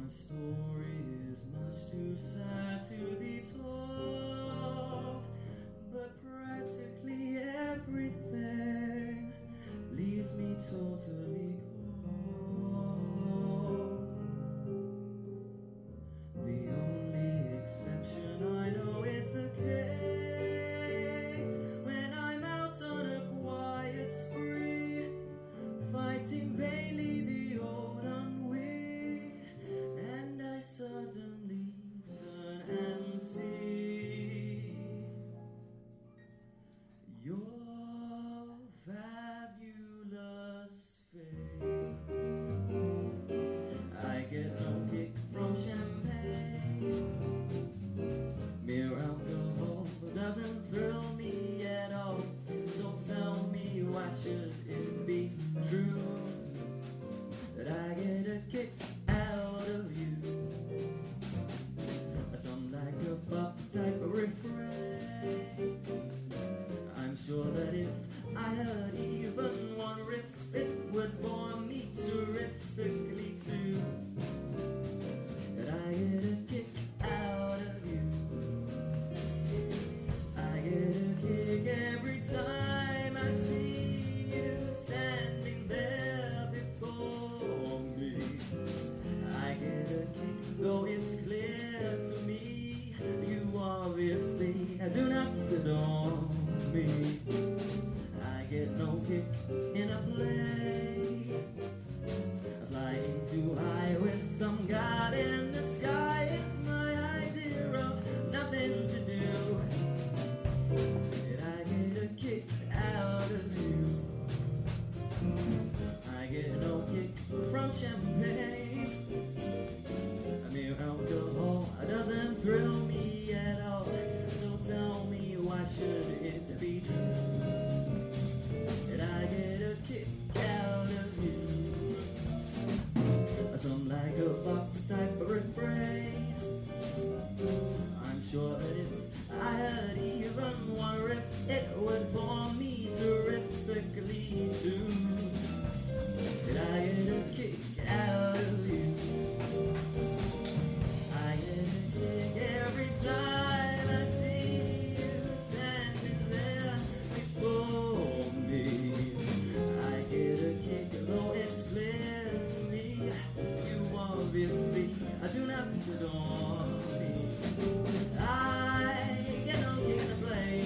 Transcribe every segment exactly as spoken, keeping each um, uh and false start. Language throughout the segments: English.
My story is much too sad to be told, but practically everything leaves me totally cold. The only exception I know is the case when I'm out on a quiet spree, fighting vainly the old ennui, and I suddenly turn and see your fabulous face. I get no kick from champagne. Mere alcohol doesn't thrill me at all. So tell me, why should it be true that I get a kick out of you? Some like a pop type of refrain. I'm sure that if I heard even one riff, it would bore me terrifically too. That I get a kick out of you. I get a kick every time I see you standing there before me. I get a kick, though it's clear to me you obviously do not adore me. I get no kick in a play, flying too high with some god in the sky. It's my idea of nothing to do. And I get a kick out of you. I get no kick from champagne. A mere alcohol doesn't thrill me at all. So tell me, why should it be true that I get a kick out of you? Some like a pop type of refrain. I'm sure that if I heard even one riff, it would bore me terrifically too. That I get a kick out of you. I get a kick every time I see you standing there before me. I get a kick, though it's clear to me you obviously I do not adore me. I get no kick to play,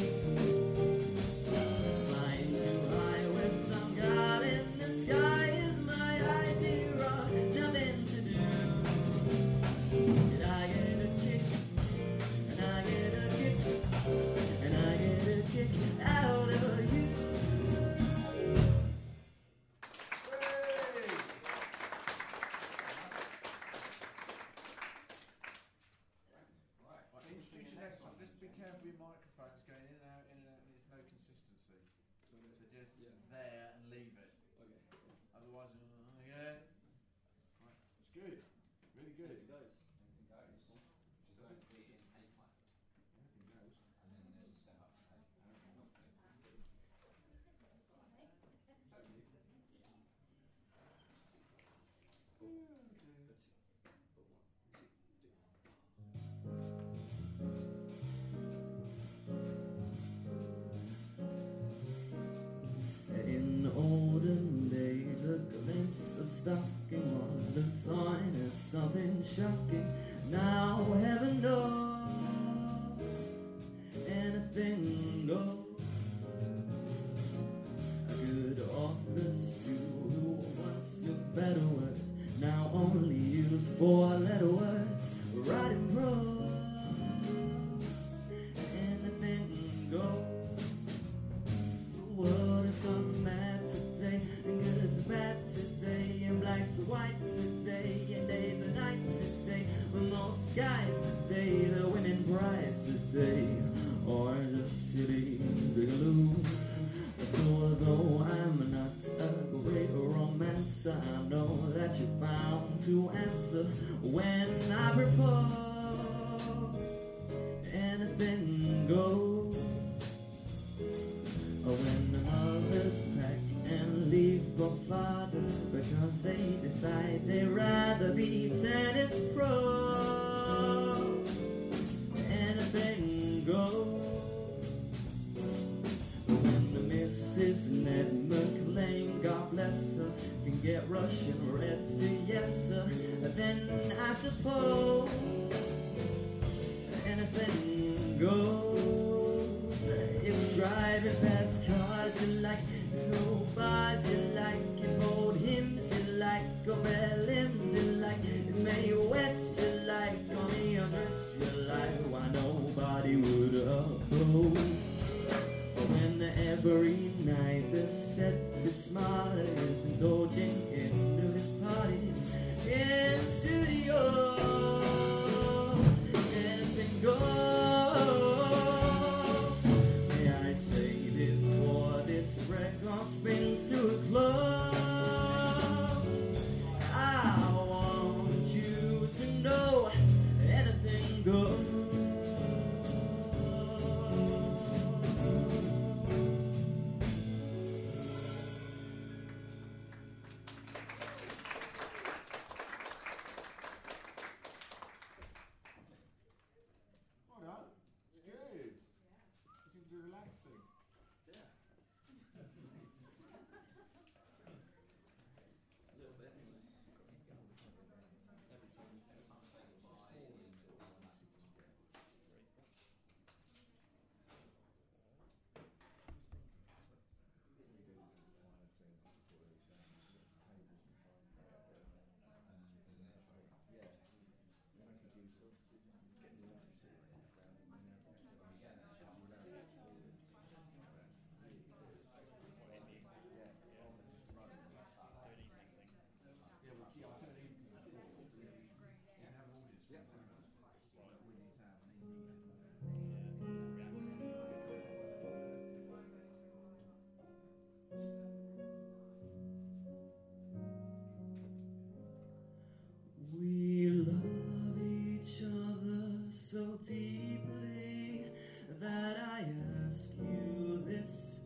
flying too high with some god in the sky is my idea of nothing to do. And I get a kick, and I get a kick, and I get a kick out of you. Introduce your next one. Just be careful with microphones going in and out, in and out, and there's no consistency. So just Yeah. there and leave it. Okay. Otherwise, uh, yeah. Right. It's good. Really good. Anything goes. Anything goes. Does Does it? it fit in any class? Anything goes. And then there's a setup. In olden days, a glimpse of stocking was looked on as something shocking. Now heaven knows, anything goes. A good office too, who once knew better words, now only use four-letter words. Writing prose, anything goes. The world is gone mad today, and good is bad today, and black's white today, and days and nights today. But most guys today, the women prize today, are just silly bigaloos. So although I'm not a great romancer, I know that you're bound to answer when I propose. Anything goes. When the mothers pack and leave for father, because Cause they decide they'd rather be tennis pro. Anything goes. When the Missus Ned McLean, God bless her, can get Russian reds to yes sir, then I suppose anything goes. If driving fast cars you like, no bars you like, if old hymns you like, or bell hymns you like, if Mae West you like, or the others you like, why nobody would oppose. When every night the set the smile is indulging into his parties in studios, anything goes. May I say before this record brings to a close, I want you to know anything goes. We love each other so deeply that I ask you this,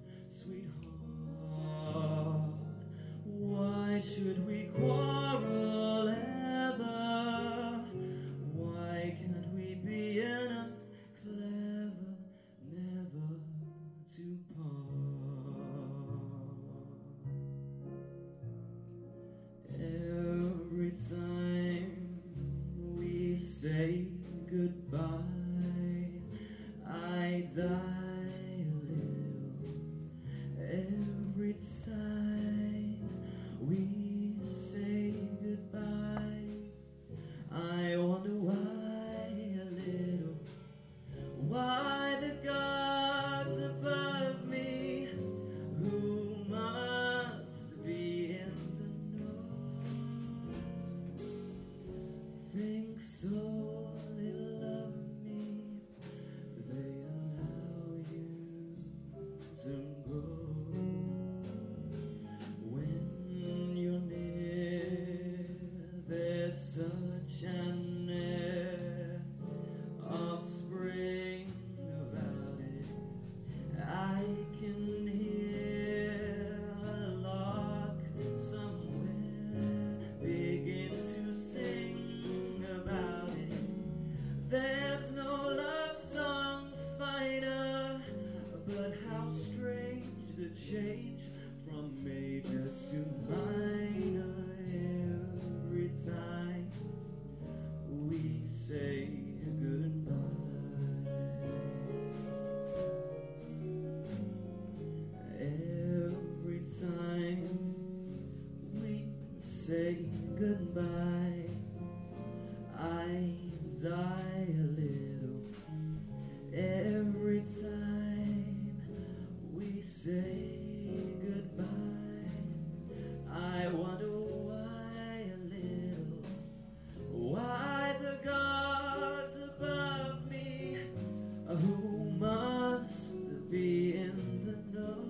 sweetheart, why should we quarrel ever? Why can't we be enough clever never to part? Every time we say goodbye, I die a little. Every time we say goodbye, I wonder why a little. Why the gods above me, who must be in the know, think so little of me, they allow you to go. When you're near, there's such an air of spring about it. I can hear a lark somewhere begin to sing about it. There's no love song finer, but how strange the change from major to minor every time we say goodbye. Every time we say goodbye, I die a little. Every time we say goodbye, I wonder why a little. Why the gods above me, who must be in the know,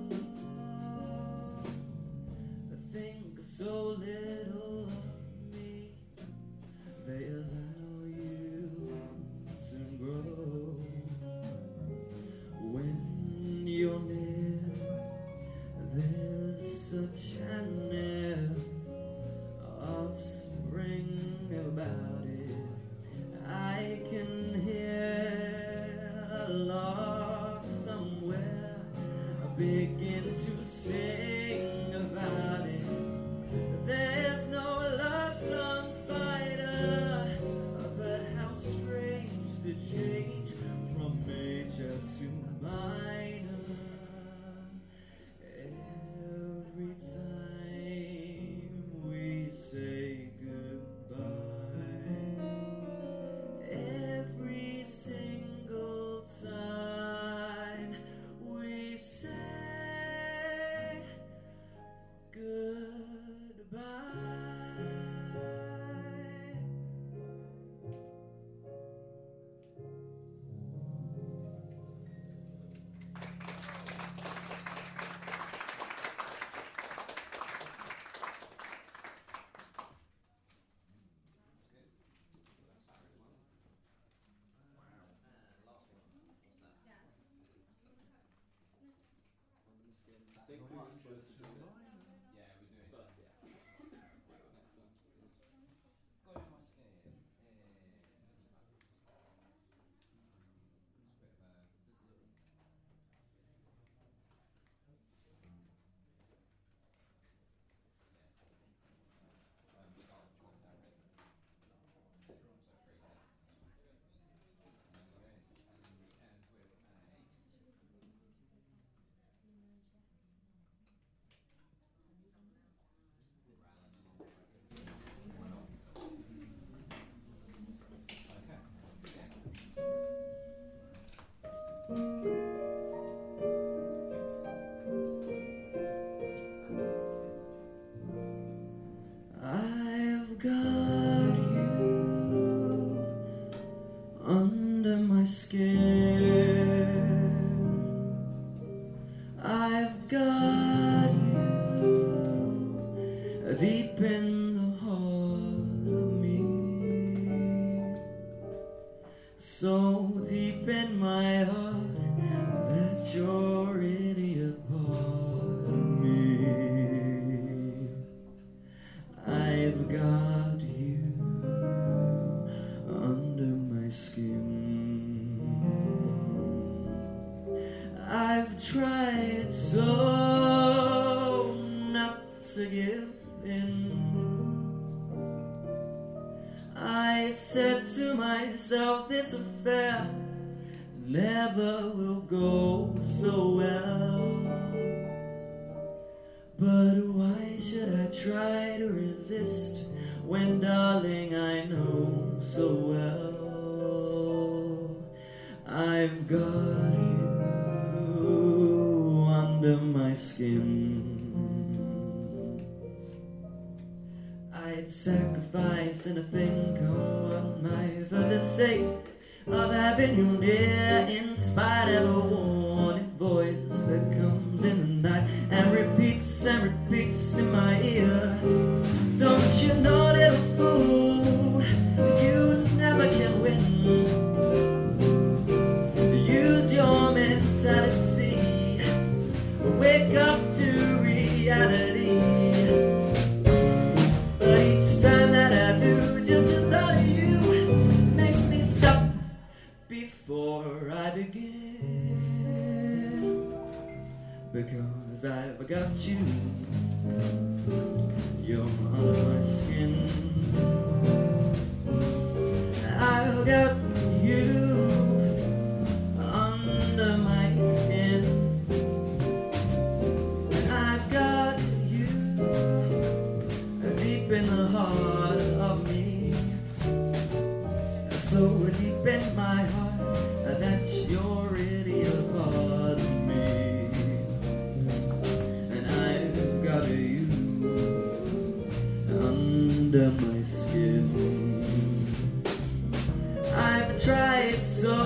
think so little of me, they allow you to grow. When you're near, there's such an air Manchester to Lyon. Yeah, we do it. But yeah. Next one. Guy on my skin is it's a bit of a um, start with one down red. So three head. And then we're going to and we end with a I've got you under my skin. I've got you deep in the heart of me, so deep in my heart that you're really a part of me. I've got you under my skin. I've tried so not to give in. I said to myself, this affair never will go so well. But why should I try to resist when, darling, I know so well I've got you under my skin. I'd sacrifice anything, come what might, for the sake of having you near, in spite of a warning voice that comes in the night and repeats and repeats in my ear. Don't you know, little fool, you never can win. Use your mentality, wake up to reality. But each time that I do, just the thought of you makes me stop before I begin, because I've got you, you're under my skin. I've got you under my skin. I've got you deep in the heart of me, so deep in my heart that you're really a part of me. And I've got you under my skin. I've tried so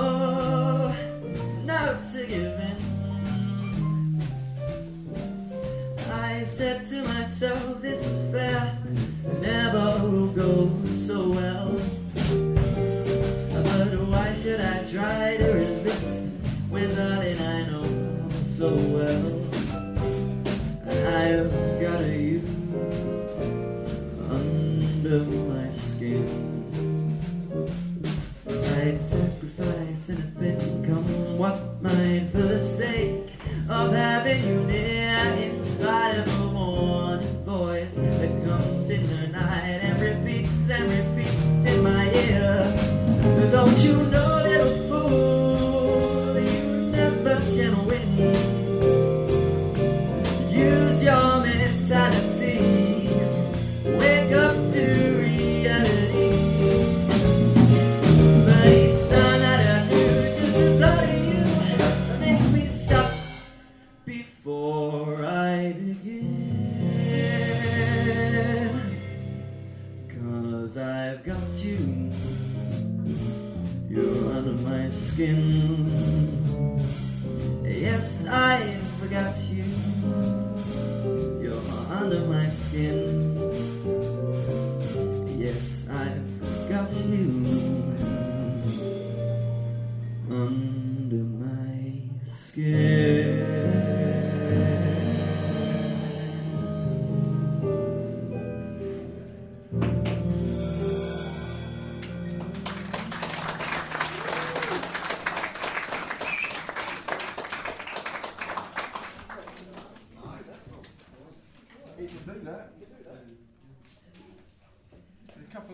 not to give in. I said to myself, this affair never will go so well. But why should I try to resist when, darling, I know so well I've got you under my skin. I'd sacrifice anything, come what might, for the sake of having you near, in spite of a warning voice that comes in the night and repeats and repeats in my ear. Don't you know, little fool, you never can win. Use your mentality, wake up to reality. But each time that I do, just the thought of you makes me stop before I begin, 'cause I've got you, you're under my skin. Yes, I've got you, you're under my skin. Yes, I've got you under my skin.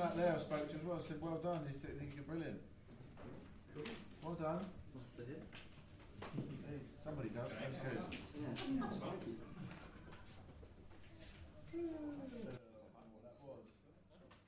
back there I spoke to as well. I said, well done. He said, I think you're brilliant. Well done. Master hit. Hey, somebody does. That's good. Yeah. That's fine.